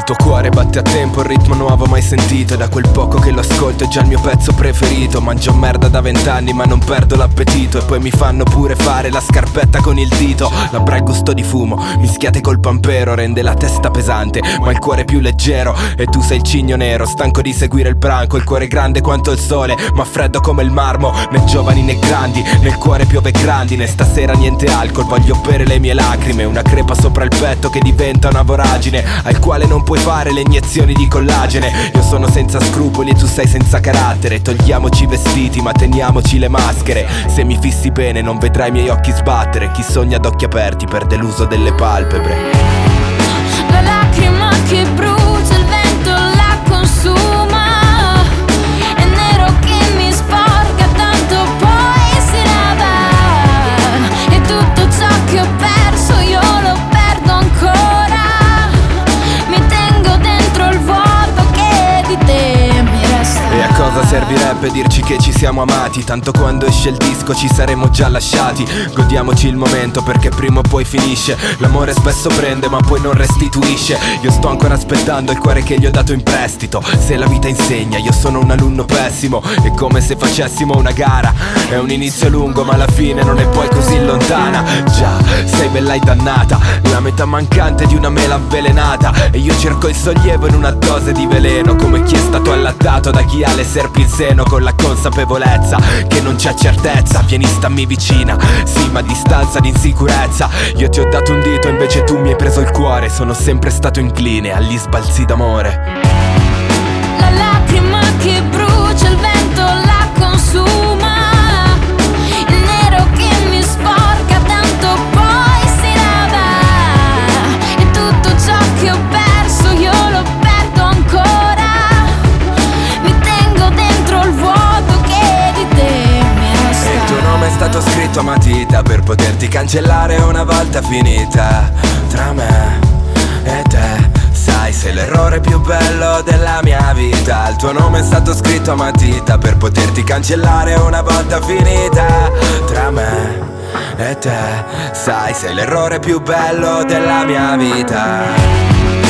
Il tuo cuore batte a tempo, il ritmo nuovo mai sentito. Da quel poco che lo ascolto è già il mio pezzo preferito. Mangio merda da 20 anni ma non perdo l'appetito. E poi mi fanno pure fare la scarpetta con il dito. Labbra e gusto di fumo, mischiate col pampero, rende la testa pesante ma il cuore più leggero. E tu sei il cigno nero, stanco di seguire il branco. Il cuore grande quanto il sole, ma freddo come il marmo. Né giovani né grandi, nel cuore piove grandine. Stasera niente alcol, voglio bere le mie lacrime. Una crepa sopra il petto che diventa una voragine, al quale non puoi fare le iniezioni di collagene. Io sono senza scrupoli e tu sei senza carattere. Togliamoci i vestiti ma teniamoci le maschere. Se mi fissi bene non vedrai i miei occhi sbattere. Chi sogna ad occhi aperti perde l'uso delle palpebre. La lacrima che brucia, il vento la consuma. È nero che mi sporca, tanto poi si lava. E tutto ciò che ho perso io lo perdo ancora. Mi tengo dentro il vuoto che di te mi resta. E a cosa servirebbe dirci che ci siamo amati? Tanto quando esce il disco ci saremo già lasciati. Godiamoci il momento perché prima o poi finisce. L'amore spesso prende ma poi non restituisce. Io sto ancora aspettando il cuore che gli ho dato in prestito. Se la vita insegna io sono un alunno pessimo. È come se facessimo una gara. È un inizio lungo ma la fine non è poi così lontana. Già, sei bella e dannata, la metà mancante di una mela avvelenata. E io cerco il sollievo in una dose di veleno, come chi è stato allattato da chi ha le serpi in seno. Con la consapevolezza che non c'è certezza. Vieni, stammi vicina, sì ma a distanza di insicurezza. Io ti ho dato un dito invece tu mi hai preso il cuore. Sono sempre stato incline agli sbalzi d'amore. La lacrima che brucia, il vento la consuma. Il nero che mi sporca, tanto poi si lava. E tutto ciò che ho perso io lo perdo ancora. Mi tengo dentro il vuoto che di te mi resta. E il tuo nome è stato scritto a matita per poterti cancellare una volta finita. Tra me e te, sai, sei l'errore più bello della mia vita. Il tuo nome è stato scritto a matita per poterti cancellare una volta finita. Tra me e te, sai, sei l'errore più bello della mia vita.